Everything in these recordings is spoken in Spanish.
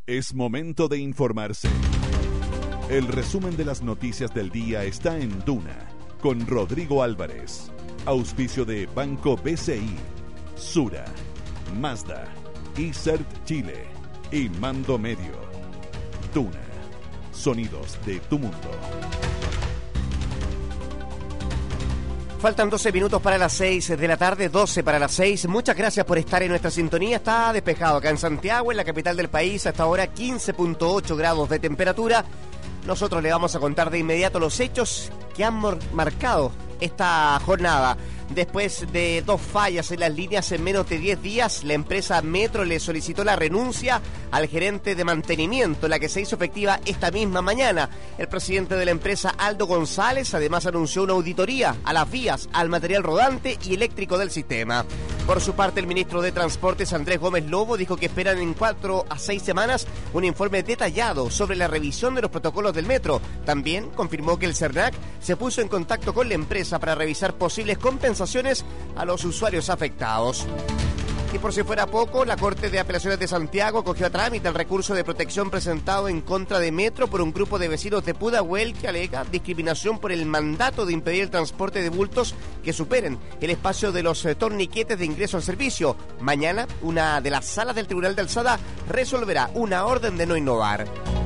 Es momento de informarse. El resumen de las noticias del día está en Duna, con Rodrigo Álvarez. Auspicio de Banco BCI, Sura, Mazda, ICERT Chile y Mando Medio. Duna, sonidos de tu mundo. Faltan 12 minutos para las 6 de la tarde, 12 para las 6. Muchas gracias por estar en nuestra sintonía. Está despejado acá en Santiago, en la capital del país. Hasta ahora 15.8 grados de temperatura. Nosotros le vamos a contar de inmediato los hechos que han marcado esta jornada. Después de 2 fallas en las líneas en menos de 10 días, la empresa Metro le solicitó la renuncia al gerente de mantenimiento, la que se hizo efectiva esta misma mañana. El presidente de la empresa, Aldo González, además anunció una auditoría a las vías, al material rodante y eléctrico del sistema. Por su parte, el ministro de Transportes, Andrés Gómez Lobo, dijo que esperan en 4 a 6 semanas un informe detallado sobre la revisión de los protocolos del metro. También confirmó que el CERNAC se puso en contacto con la empresa para revisar posibles compensaciones a los usuarios afectados. Y por si fuera poco, la Corte de Apelaciones de Santiago cogió a trámite el recurso de protección presentado en contra de Metro por un grupo de vecinos de Pudahuel que alega discriminación por el mandato de impedir el transporte de bultos que superen el espacio de los torniquetes de ingreso al servicio. Mañana, una de las salas del Tribunal de Alzada resolverá una orden de no innovar.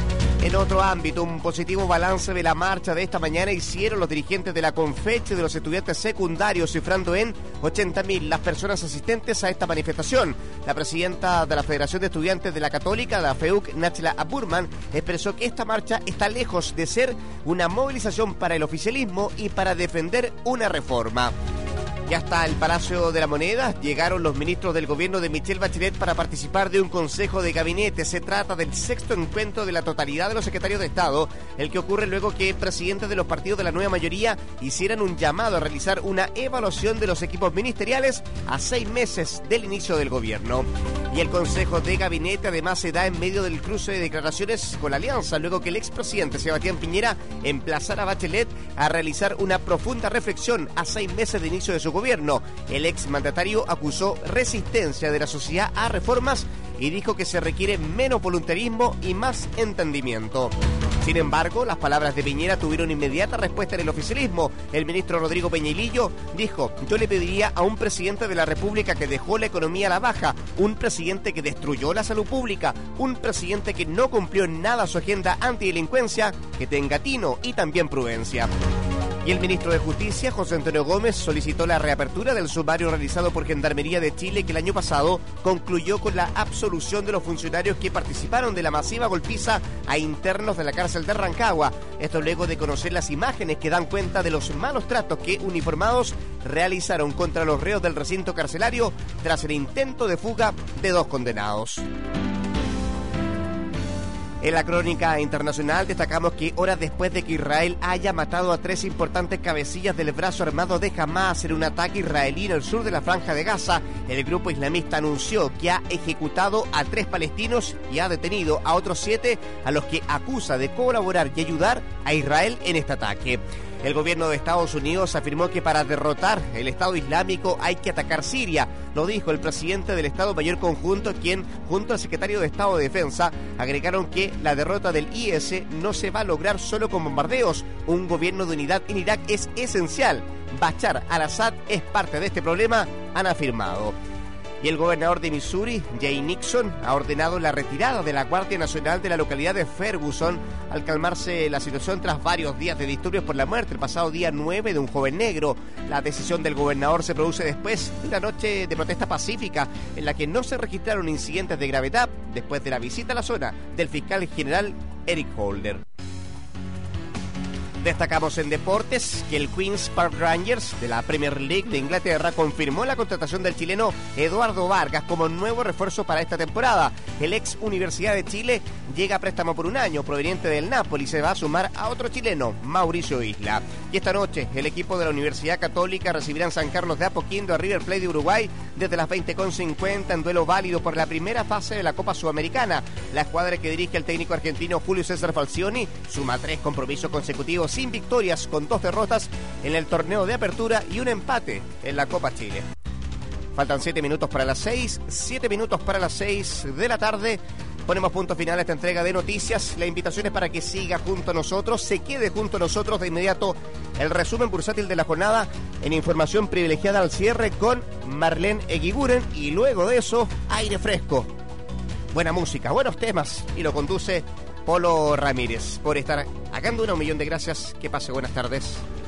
En otro ámbito, un positivo balance de la marcha de esta mañana hicieron los dirigentes de la Confeche de los estudiantes secundarios, cifrando en 80.000 las personas asistentes a esta manifestación. La presidenta de la Federación de Estudiantes de la Católica, la FEUC, Nachla Aburman, expresó que esta marcha está lejos de ser una movilización para el oficialismo y para defender una reforma. Y hasta el Palacio de la Moneda llegaron los ministros del gobierno de Michelle Bachelet para participar de un consejo de gabinete. Se trata del 6º encuentro de la totalidad de los secretarios de Estado, el que ocurre luego que presidentes de los partidos de la nueva mayoría hicieran un llamado a realizar una evaluación de los equipos ministeriales a 6 meses del inicio del gobierno. Y el consejo de gabinete además se da en medio del cruce de declaraciones con la alianza, luego que el expresidente Sebastián Piñera emplazara a Bachelet a realizar una profunda reflexión a 6 meses de inicio de su gobierno. El exmandatario acusó resistencia de la sociedad a reformas y dijo que se requiere menos voluntarismo y más entendimiento. Sin embargo, las palabras de Piñera tuvieron inmediata respuesta en el oficialismo. El ministro Rodrigo Peñailillo dijo: yo le pediría a un presidente de la República que dejó la economía a la baja, un presidente que destruyó la salud pública, un presidente que no cumplió en nada su agenda antidelincuencia, que tenga tino y también prudencia. Y el ministro de Justicia, José Antonio Gómez, solicitó la reapertura del sumario realizado por Gendarmería de Chile, que el año pasado concluyó con la absolución de los funcionarios que participaron de la masiva golpiza a internos de la cárcel de Rancagua. Esto luego de conocer las imágenes que dan cuenta de los malos tratos que uniformados realizaron contra los reos del recinto carcelario tras el intento de fuga de 2 condenados. En la crónica internacional destacamos que horas después de que Israel haya matado a 3 importantes cabecillas del brazo armado de Hamas en un ataque israelí en el sur de la Franja de Gaza, el grupo islamista anunció que ha ejecutado a 3 palestinos y ha detenido a otros 7 a los que acusa de colaborar y ayudar a Israel en este ataque. El gobierno de Estados Unidos afirmó que para derrotar el Estado Islámico hay que atacar Siria. Lo dijo el presidente del Estado Mayor Conjunto, quien, junto al secretario de Estado de Defensa, agregaron que la derrota del IS no se va a lograr solo con bombardeos. Un gobierno de unidad en Irak es esencial. Bashar al-Assad es parte de este problema, han afirmado. Y el gobernador de Missouri, Jay Nixon, ha ordenado la retirada de la Guardia Nacional de la localidad de Ferguson al calmarse la situación tras varios días de disturbios por la muerte el pasado día 9 de un joven negro. La decisión del gobernador se produce después de una noche de protesta pacífica en la que no se registraron incidentes de gravedad después de la visita a la zona del fiscal general Eric Holder. Destacamos en deportes que el Queen's Park Rangers de la Premier League de Inglaterra confirmó la contratación del chileno Eduardo Vargas como nuevo refuerzo para esta temporada. El ex Universidad de Chile llega a préstamo por un año proveniente del Napoli y se va a sumar a otro chileno, Mauricio Isla. Y esta noche el equipo de la Universidad Católica recibirá en San Carlos de Apoquindo a River Plate de Uruguay desde las 20:50 en duelo válido por la primera fase de la Copa Sudamericana. La escuadra que dirige el técnico argentino Julio César Falcioni suma 3 compromisos consecutivos sin victorias, con 2 derrotas en el torneo de apertura y un empate en la Copa Chile. Faltan 7 minutos para las 6, 7 minutos para las 6 de la tarde. Ponemos punto final a esta entrega de noticias. La invitación es para que siga junto a nosotros, se quede junto a nosotros de inmediato. El resumen bursátil de la jornada en información privilegiada al cierre con Marlene Eguiguren. Y luego de eso, aire fresco, buena música, buenos temas. Y lo conduce Polo Ramírez. Por estar acá en Duna, 1.000.000 de gracias. Que pase buenas tardes.